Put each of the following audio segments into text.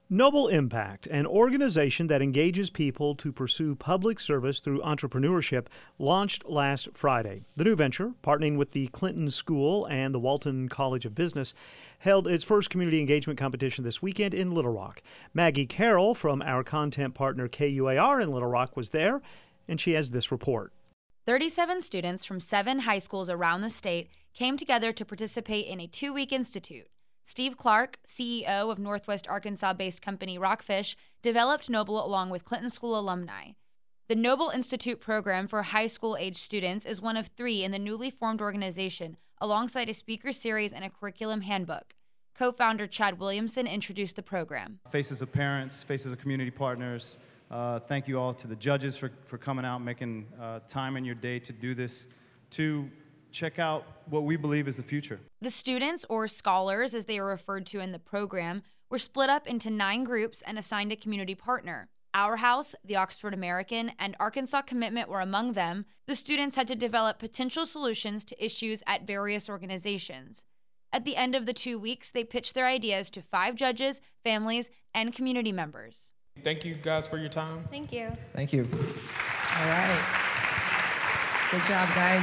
Noble Impact, an organization that engages people to pursue public service through entrepreneurship, launched last Friday. The new venture, partnering with the Clinton School and the Walton College of Business, held its first community engagement competition this weekend in Little Rock. Maggie Carroll from our content partner KUAR in Little Rock was there, and she has this report. 37 students from 7 high schools around the state came together to participate in a 2-week institute. Steve Clark, CEO of Northwest Arkansas-based company Rockfish, developed Noble along with Clinton School alumni. The Noble Institute program for high school-age students is one of 3 in the newly formed organization, alongside a speaker series and a curriculum handbook. Co-founder Chad Williamson introduced the program. Faces of parents, faces of community partners, thank you all to the judges for coming out, making time in your day to do this, to check out what we believe is the future. The students, or scholars as they are referred to in the program, were split up into 9 groups and assigned a community partner. Our House, the Oxford American, and Arkansas Commitment were among them. The students had to develop potential solutions to issues at various organizations. At the end of the 2 weeks, they pitched their ideas to 5 judges, families, and community members. Thank you guys for your time. Thank you. Thank you. All right. Good job, guys.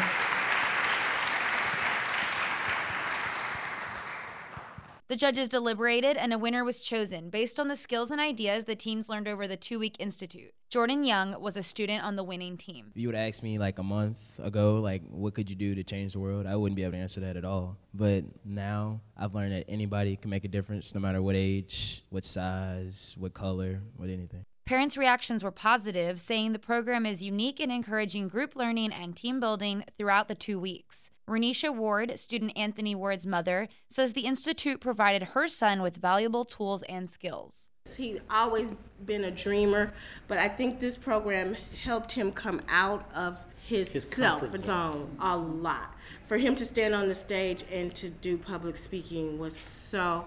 The judges deliberated, and a winner was chosen based on the skills and ideas the teens learned over the 2-week institute. Jordan Young was a student on the winning team. If you would ask me like a month ago, like what could you do to change the world, I wouldn't be able to answer that at all. But now I've learned that anybody can make a difference, no matter what age, what size, what color, what anything. Parents' reactions were positive, saying the program is unique in encouraging group learning and team building throughout the 2 weeks. Renisha Ward, student Anthony Ward's mother, says the institute provided her son with valuable tools and skills. He's always been a dreamer, but I think this program helped him come out of his self zone a lot. For him to stand on the stage and to do public speaking was so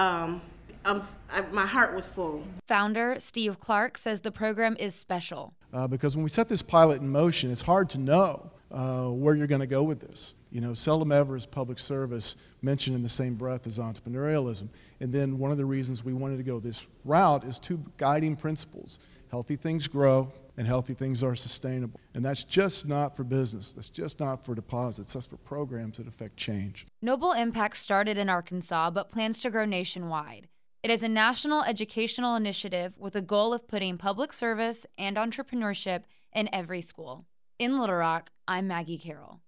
my heart was full. Founder Steve Clark says the program is special. Because when we set this pilot in motion, it's hard to know where you're going to go with this. You know, seldom ever is public service mentioned in the same breath as entrepreneurialism. And then one of the reasons we wanted to go this route is 2 guiding principles. Healthy things grow, and healthy things are sustainable. And that's just not for business. That's just not for deposits. That's for programs that affect change. Noble Impact started in Arkansas, but plans to grow nationwide. It is a national educational initiative with a goal of putting public service and entrepreneurship in every school. In Little Rock, I'm Maggie Carroll.